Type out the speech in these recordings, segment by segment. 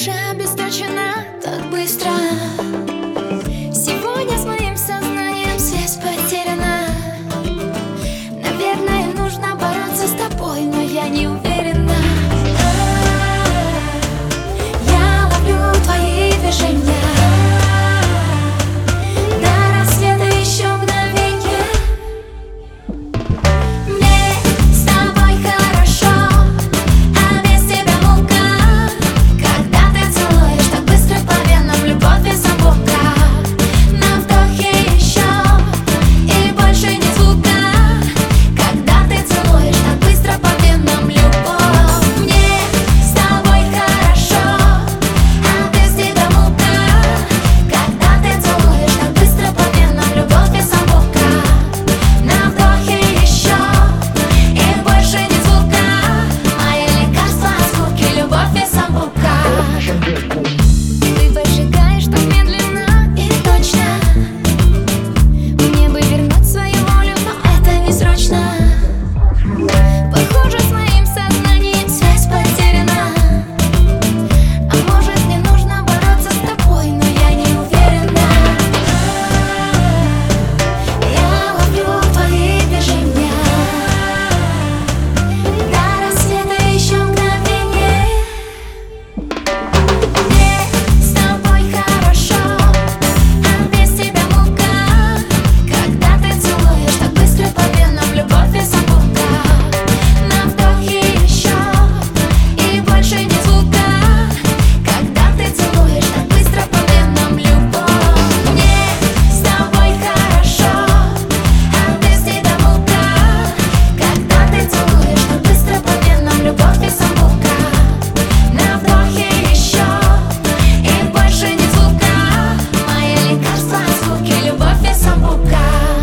душа обесточена так быстро. Сегодня с моим сознанием связь потеряна. Наверное, нужно бороться с тобой, но я не уверена. Я ловлю твои движения. До рассвета еще мгновенье. Мне с тобой хорошо, а без тебя мука. Когда ты целуешь так быстро по венам, любовь без замка. На вдохе еще и больше ни звука. Когда ты целуешь так быстро по венам, любовь. Мне с тобой хорошо, а без тебя мука. Когда ты целуешь так быстро по венам, любовь без замка. На вдохе еще и больше ни звука. Мое лекарство от скуки, любовь без замка. Ты выжигаешь так медленно и точно. Мне бы вернуть свою волю, но это не срочно. Похоже, с моим сознанием связь потеряна. А может, мне нужно бороться с тобой, но я не уверена. Я ловлю твои движения. До рассвета еще мгновенье. Мне с тобой хорошо, а без тебя мука. Когда ты целуешь так быстро по венам, любовь без замка. На вдохе еще и больше ни звука. Когда ты целуешь так быстро по венам, любовь. Мне с тобой хорошо, а без тебя мука. Когда ты целуешь так быстро по венам, любовь без замка. На вдохе еще и больше ни звука. Мое лекарство от скуки, любовь без замка.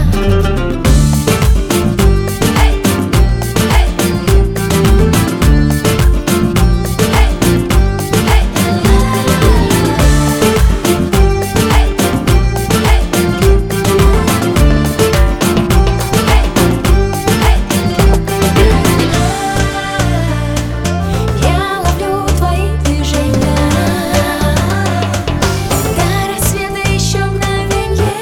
Я ловлю твои движения. До рассвета еще мгновенье.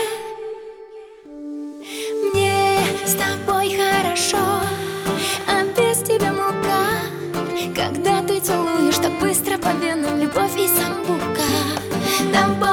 Мне с тобой хорошо, а без тебя мука. Когда ты целуешь так быстро по венам, любовь и самбука.